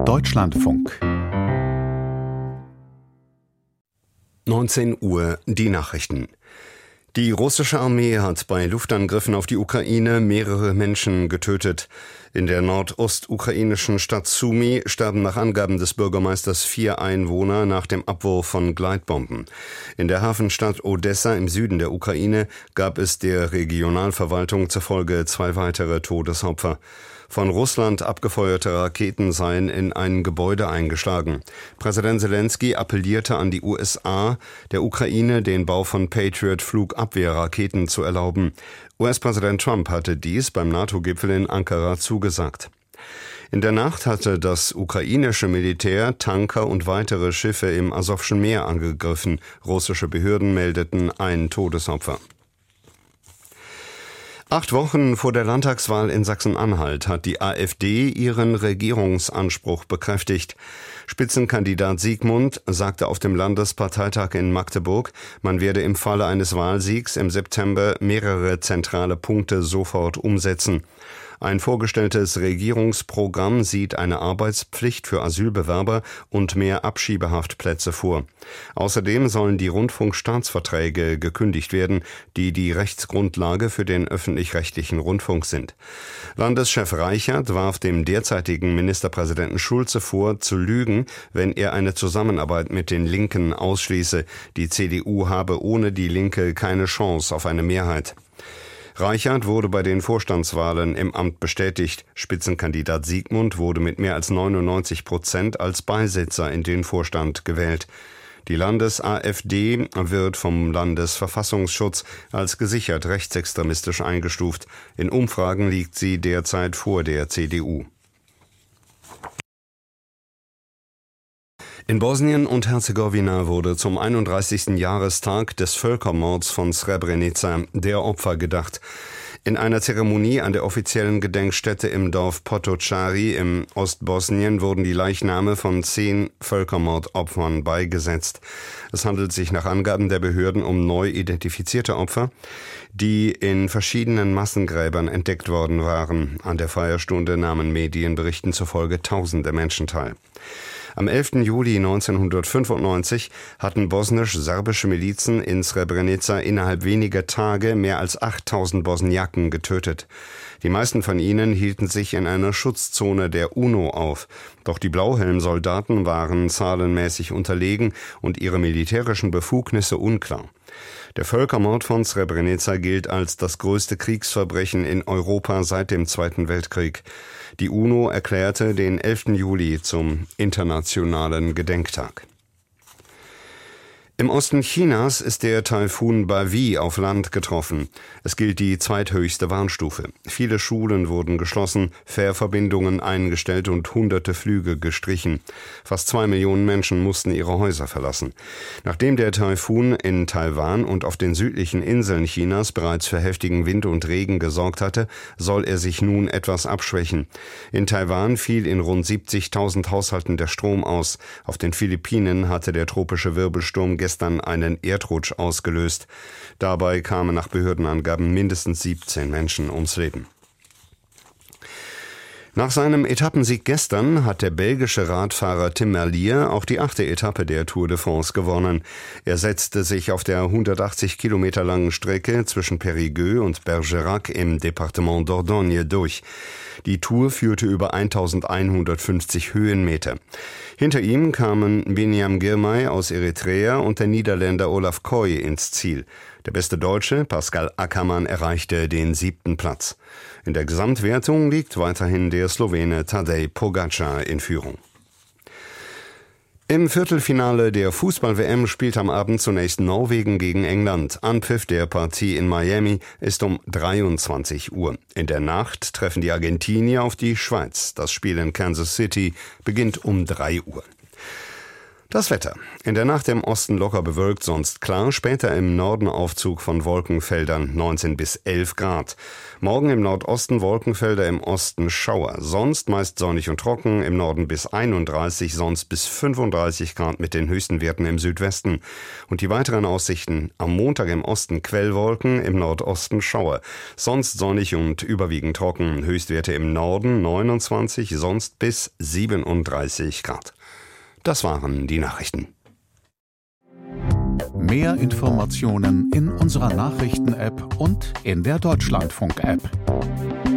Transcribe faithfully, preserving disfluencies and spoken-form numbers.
Deutschlandfunk. neunzehn Uhr, die Nachrichten. Die russische Armee hat bei Luftangriffen auf die Ukraine mehrere Menschen getötet. In der nordostukrainischen Stadt Sumy sterben nach Angaben des Bürgermeisters vier Einwohner nach dem Abwurf von Gleitbomben. In der Hafenstadt Odessa im Süden der Ukraine gab es der Regionalverwaltung zufolge zwei weitere Todesopfer. Von Russland abgefeuerte Raketen seien in ein Gebäude eingeschlagen. Präsident Selenskyj appellierte an die U S A, der Ukraine den Bau von Patriot-Flugabwehrraketen zu erlauben. U S-Präsident Trump hatte dies beim NATO-Gipfel in Ankara zugesagt. In der Nacht hatte das ukrainische Militär Tanker und weitere Schiffe im Asowschen Meer angegriffen. Russische Behörden meldeten ein Todesopfer. Acht Wochen vor der Landtagswahl in Sachsen-Anhalt hat die AfD ihren Regierungsanspruch bekräftigt. Spitzenkandidat Siegmund sagte auf dem Landesparteitag in Magdeburg, man werde im Falle eines Wahlsiegs im September mehrere zentrale Punkte sofort umsetzen. Ein vorgestelltes Regierungsprogramm sieht eine Arbeitspflicht für Asylbewerber und mehr Abschiebehaftplätze vor. Außerdem sollen die Rundfunkstaatsverträge gekündigt werden, die die Rechtsgrundlage für den öffentlich-rechtlichen Rundfunk sind. Landeschef Reichert warf dem derzeitigen Ministerpräsidenten Schulze vor, zu lügen, wenn er eine Zusammenarbeit mit den Linken ausschließe. Die C D U habe ohne die Linke keine Chance auf eine Mehrheit. Reichert wurde bei den Vorstandswahlen im Amt bestätigt. Spitzenkandidat Siegmund wurde mit mehr als neunundneunzig Prozent als Beisitzer in den Vorstand gewählt. Die Landes-AfD wird vom Landesverfassungsschutz als gesichert rechtsextremistisch eingestuft. In Umfragen liegt sie derzeit vor der C D U. In Bosnien und Herzegowina wurde zum einunddreißigsten Jahrestag des Völkermords von Srebrenica der Opfer gedacht. In einer Zeremonie an der offiziellen Gedenkstätte im Dorf Potocari im Ostbosnien wurden die Leichname von zehn Völkermordopfern beigesetzt. Es handelt sich nach Angaben der Behörden um neu identifizierte Opfer, die in verschiedenen Massengräbern entdeckt worden waren. An der Feierstunde nahmen Medienberichten zufolge tausende Menschen teil. Am elften Juli neunzehnhundertfünfundneunzig hatten bosnisch-serbische Milizen in Srebrenica innerhalb weniger Tage mehr als achttausend Bosniaken getötet. Die meisten von ihnen hielten sich in einer Schutzzone der UNO auf. Doch die Blauhelm-Soldaten waren zahlenmäßig unterlegen und ihre militärischen Befugnisse unklar. Der Völkermord von Srebrenica gilt als das größte Kriegsverbrechen in Europa seit dem Zweiten Weltkrieg. Die UNO erklärte den elften Juli zum internationalen Gedenktag. Im Osten Chinas ist der Taifun Bavi auf Land getroffen. Es gilt die zweithöchste Warnstufe. Viele Schulen wurden geschlossen, Fährverbindungen eingestellt und hunderte Flüge gestrichen. Fast zwei Millionen Menschen mussten ihre Häuser verlassen. Nachdem der Taifun in Taiwan und auf den südlichen Inseln Chinas bereits für heftigen Wind und Regen gesorgt hatte, soll er sich nun etwas abschwächen. In Taiwan fiel in rund siebzigtausend Haushalten der Strom aus. Auf den Philippinen hatte der tropische Wirbelsturm gestern einen Erdrutsch ausgelöst. Dabei kamen nach Behördenangaben mindestens siebzehn Menschen ums Leben. Nach seinem Etappensieg gestern hat der belgische Radfahrer Tim Merlier auch die achte Etappe der Tour de France gewonnen. Er setzte sich auf der hundertachtzig Kilometer langen Strecke zwischen Périgueux und Bergerac im Departement Dordogne durch. Die Tour führte über eintausendeinhundertfünfzig Höhenmeter. Hinter ihm kamen Binyam Girmay aus Eritrea und der Niederländer Olaf Koy ins Ziel. Der beste Deutsche, Pascal Ackermann, erreichte den siebten Platz. In der Gesamtwertung liegt weiterhin der Slowene Tadej Pogačar in Führung. Im Viertelfinale der Fußball-W M spielt am Abend zunächst Norwegen gegen England. Anpfiff der Partie in Miami ist um dreiundzwanzig Uhr. In der Nacht treffen die Argentinier auf die Schweiz. Das Spiel in Kansas City beginnt um drei Uhr. Das Wetter. In der Nacht im Osten locker bewölkt, sonst klar. Später im Norden Aufzug von Wolkenfeldern, neunzehn bis elf Grad. Morgen im Nordosten Wolkenfelder, im Osten Schauer. Sonst meist sonnig und trocken, im Norden bis einunddreißig, sonst bis fünfunddreißig Grad mit den höchsten Werten im Südwesten. Und die weiteren Aussichten: am Montag im Osten Quellwolken, im Nordosten Schauer. Sonst sonnig und überwiegend trocken. Höchstwerte im Norden neunundzwanzig, sonst bis siebenunddreißig Grad. Das waren die Nachrichten. Mehr Informationen in unserer Nachrichten-App und in der Deutschlandfunk-App.